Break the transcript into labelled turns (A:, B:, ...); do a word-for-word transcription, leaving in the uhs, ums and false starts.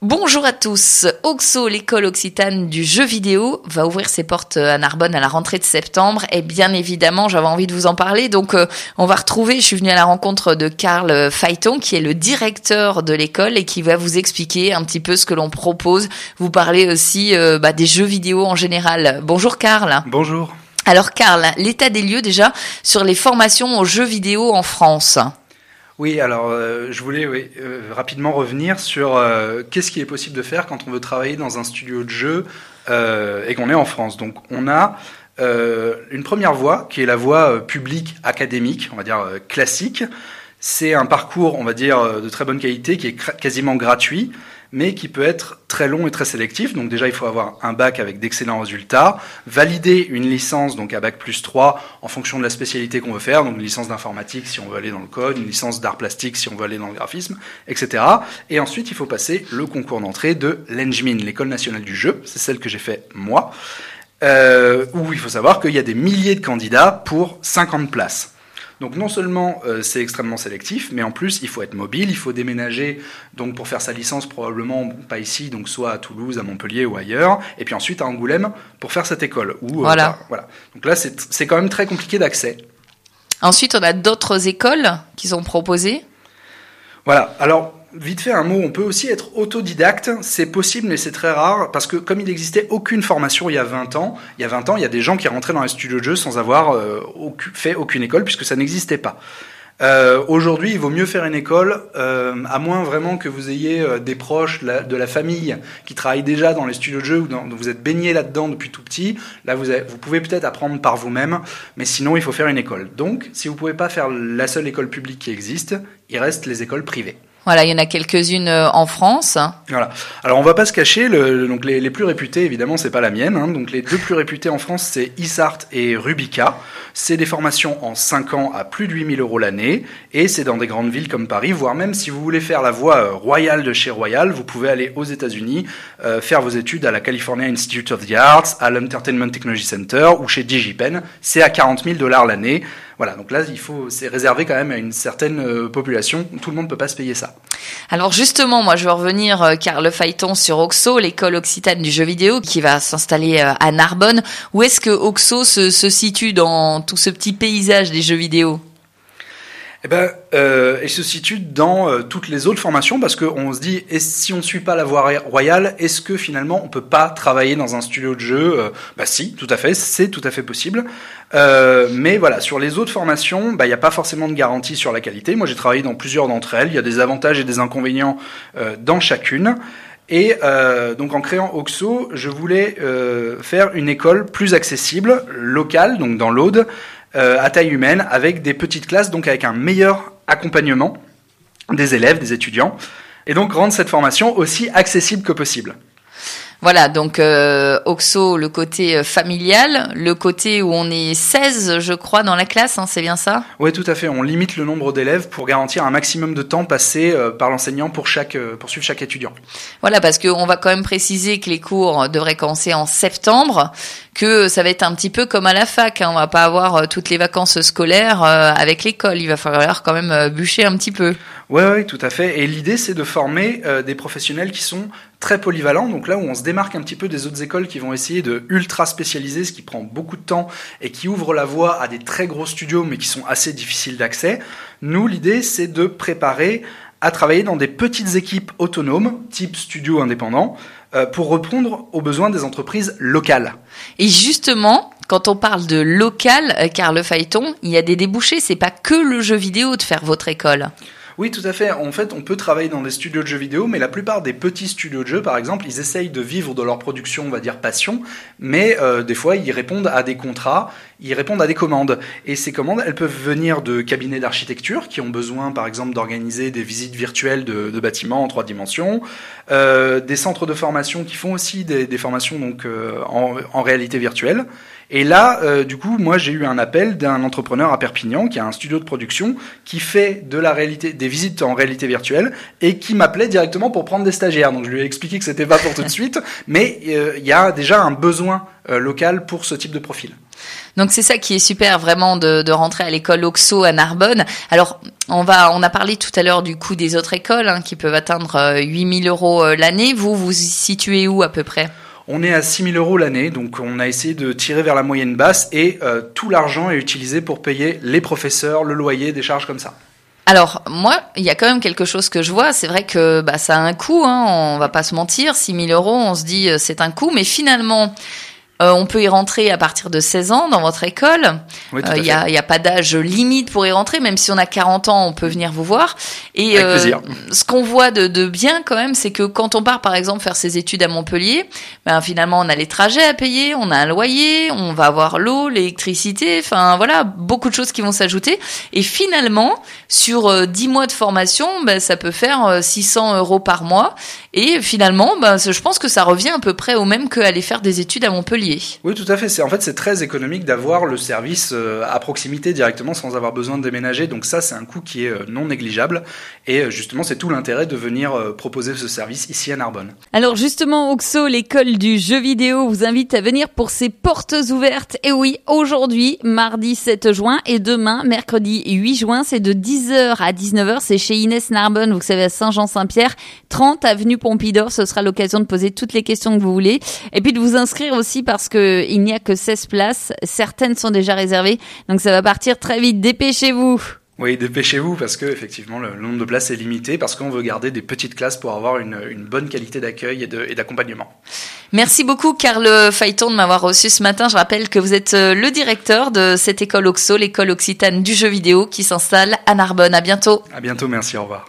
A: Bonjour à tous. Oxo, l'école occitane du jeu vidéo, va ouvrir ses portes à Narbonne à la rentrée de septembre. Et bien évidemment, j'avais envie de vous en parler. Donc, euh, on va retrouver, je suis venue à la rencontre de Karl Phaéton, qui est le directeur de l'école et qui va vous expliquer un petit peu ce que l'on propose. Vous parlez aussi euh, bah, des jeux vidéo en général. Bonjour Karl.
B: Bonjour.
A: Alors Karl, l'état des lieux déjà sur les formations aux jeux vidéo en France.
B: Oui, alors euh, je voulais oui, euh, rapidement revenir sur euh, qu'est-ce qui est possible de faire quand on veut travailler dans un studio de jeu euh, et qu'on est en France. Donc on a euh, une première voie qui est la voie euh, publique académique, on va dire euh, classique. C'est un parcours, on va dire, euh, de très bonne qualité qui est cr- quasiment gratuit, mais qui peut être très long et très sélectif. Donc déjà, il faut avoir un bac avec d'excellents résultats, valider une licence, donc à bac plus trois, en fonction de la spécialité qu'on veut faire, donc une licence d'informatique si on veut aller dans le code, une licence d'art plastique si on veut aller dans le graphisme, et cetera. Et ensuite, il faut passer le concours d'entrée de l'E N J M I N, l'École nationale du jeu, c'est celle que j'ai fait moi, euh, où il faut savoir qu'il y a des milliers de candidats pour cinquante places. Donc non seulement euh, c'est extrêmement sélectif, mais en plus il faut être mobile, il faut déménager donc pour faire sa licence probablement pas ici, donc soit à Toulouse, à Montpellier ou ailleurs, et puis ensuite à Angoulême pour faire cette école. Où,
A: voilà.
B: Euh, bah, voilà. Donc là c'est, c'est quand même très compliqué d'accès.
A: Ensuite on a d'autres écoles qui sont proposées.
B: Voilà. Alors vite fait un mot, on peut aussi être autodidacte, c'est possible mais c'est très rare parce que comme il n'existait aucune formation il y a vingt ans, il y a vingt ans il y a des gens qui rentraient dans les studios de jeu sans avoir euh, aucun, fait aucune école puisque ça n'existait pas. Euh, aujourd'hui, il vaut mieux faire une école, euh, à moins vraiment que vous ayez euh, des proches de la, de la famille qui travaillent déjà dans les studios de jeu ou dans, vous êtes baigné là-dedans depuis tout petit. Là, vous, avez, vous pouvez peut-être apprendre par vous-même, mais sinon, il faut faire une école. Donc, si vous pouvez pas faire la seule école publique qui existe, il reste les écoles privées.
A: Voilà, il y en a quelques-unes en France.
B: Voilà. Alors on va pas se cacher, le, donc les, les plus réputés, évidemment, c'est pas la mienne. Hein, donc les deux plus réputés en France, c'est Isart et Rubica. C'est des formations en cinq ans à plus de huit mille euros l'année, et c'est dans des grandes villes comme Paris, voire même si vous voulez faire la voie euh, royale de chez Royal, vous pouvez aller aux États-Unis euh, faire vos études à la California Institute of the Arts, à l'Entertainment Technology Center ou chez DigiPen. C'est à quarante mille dollars l'année. Voilà, donc là, il faut, c'est réservé quand même à une certaine euh, population. Tout le monde ne peut pas se payer ça.
A: Alors justement, moi, je veux revenir, euh, Karl Phaéton, sur Oxo, l'école occitane du jeu vidéo, qui va s'installer euh, à Narbonne. Où est-ce que Oxo se, se situe dans tout ce petit paysage des jeux vidéo ?
B: Eh ben, euh, il se situe dans euh, toutes les autres formations parce qu'on se dit, et si on ne suit pas la voie royale, est-ce que finalement on peut pas travailler dans un studio de jeu ? euh, Bah si, tout à fait, c'est tout à fait possible. Euh, mais voilà, sur les autres formations, bah il n'y a pas forcément de garantie sur la qualité. Moi, j'ai travaillé dans plusieurs d'entre elles. Il y a des avantages et des inconvénients euh, dans chacune. Et euh, donc en créant Oxo, je voulais euh, faire une école plus accessible, locale, donc dans l'Aude, euh, à taille humaine, avec des petites classes, donc avec un meilleur accompagnement des élèves, des étudiants, et donc rendre cette formation aussi accessible que possible.
A: Voilà, donc euh, Oxo, le côté familial, le côté où on est seize, je crois, dans la classe, hein, c'est bien ça ?
B: Oui, tout à fait. On limite le nombre d'élèves pour garantir un maximum de temps passé euh, par l'enseignant pour, chaque, euh, pour suivre chaque étudiant.
A: Voilà, parce qu'on va quand même préciser que les cours devraient commencer en septembre, que ça va être un petit peu comme à la fac, hein, on va pas avoir euh, toutes les vacances scolaires euh, avec l'école, il va falloir quand même euh, bûcher un petit peu.
B: Oui, oui, tout à fait. Et l'idée, c'est de former euh, des professionnels qui sont très polyvalents. Donc là où on se démarque un petit peu des autres écoles qui vont essayer de ultra spécialiser, ce qui prend beaucoup de temps et qui ouvre la voie à des très gros studios, mais qui sont assez difficiles d'accès. Nous, l'idée, c'est de préparer à travailler dans des petites équipes autonomes, type studio indépendant, euh, pour répondre aux besoins des entreprises locales.
A: Et justement, quand on parle de local, euh, Karl Phaéton, il y a des débouchés. C'est pas que le jeu vidéo de faire votre école.
B: Oui, tout à fait. En fait, on peut travailler dans des studios de jeux vidéo, mais la plupart des petits studios de jeux, par exemple, ils essayent de vivre de leur production, on va dire passion, mais euh, des fois, ils répondent à des contrats, ils répondent à des commandes. Et ces commandes, elles peuvent venir de cabinets d'architecture qui ont besoin, par exemple, d'organiser des visites virtuelles de, de bâtiments en trois dimensions, euh, des centres de formation qui font aussi des, des formations donc euh, en, en réalité virtuelle. Et là, euh, du coup, moi, j'ai eu un appel d'un entrepreneur à Perpignan qui a un studio de production qui fait de la réalité, des visites en réalité virtuelle et qui m'appelait directement pour prendre des stagiaires. Donc, je lui ai expliqué que c'était pas pour tout de suite, mais euh, il y a déjà un besoin euh, local pour ce type de profil.
A: Donc c'est ça qui est super vraiment de, de rentrer à l'école Oxo à Narbonne. Alors on va, on a parlé tout à l'heure du coût des autres écoles hein, qui peuvent atteindre euh, huit mille euros euh, l'année. Vous, vous situez où à peu près ?
B: On est à six mille euros l'année, donc on a essayé de tirer vers la moyenne basse et euh, tout l'argent est utilisé pour payer les professeurs, le loyer, des charges comme ça.
A: Alors moi, il y a quand même quelque chose que je vois. C'est vrai que bah, ça a un coût, hein, on va pas se mentir. six mille euros, on se dit euh, c'est un coût, mais finalement... Euh, on peut y rentrer à partir de seize ans dans votre école. Il
B: oui,
A: n'y euh, a, y a pas d'âge limite pour y rentrer. Même si on a quarante ans, on peut venir vous voir. Et
B: Avec euh, plaisir.
A: Ce qu'on voit de, de bien quand même, c'est que quand on part par exemple faire ses études à Montpellier, ben, finalement on a les trajets à payer, on a un loyer, on va avoir l'eau, l'électricité, enfin voilà, beaucoup de choses qui vont s'ajouter. Et finalement, sur euh, dix mois de formation, ben, ça peut faire euh, six cents euros par mois. Et finalement, ben, je pense que ça revient à peu près au même qu'aller faire des études à Montpellier.
B: Oui, tout à fait. C'est, en fait, c'est très économique d'avoir le service euh, à proximité directement sans avoir besoin de déménager. Donc ça, c'est un coût qui est euh, non négligeable. Et euh, justement, c'est tout l'intérêt de venir euh, proposer ce service ici à Narbonne.
C: Alors justement, Oxo, l'école du jeu vidéo, vous invite à venir pour ses portes ouvertes. Et oui, aujourd'hui, mardi sept juin et demain, mercredi huit juin, c'est de dix heures à dix-neuf heures. C'est chez Inès Narbonne, vous savez, à Saint-Jean-Saint-Pierre, trente avenue Pompidor. Ce sera l'occasion de poser toutes les questions que vous voulez. Et puis de vous inscrire aussi parce que il n'y a que seize places. Certaines sont déjà réservées. Donc ça va partir très vite. Dépêchez-vous.
B: Oui, dépêchez-vous parce que effectivement le nombre de places est limité parce qu'on veut garder des petites classes pour avoir une, une bonne qualité d'accueil et, de, et d'accompagnement.
A: Merci beaucoup Karl Phaéton de m'avoir reçu ce matin. Je rappelle que vous êtes le directeur de cette école Oxo, l'école occitane du jeu vidéo qui s'installe à Narbonne. À bientôt.
B: À bientôt, merci, au revoir.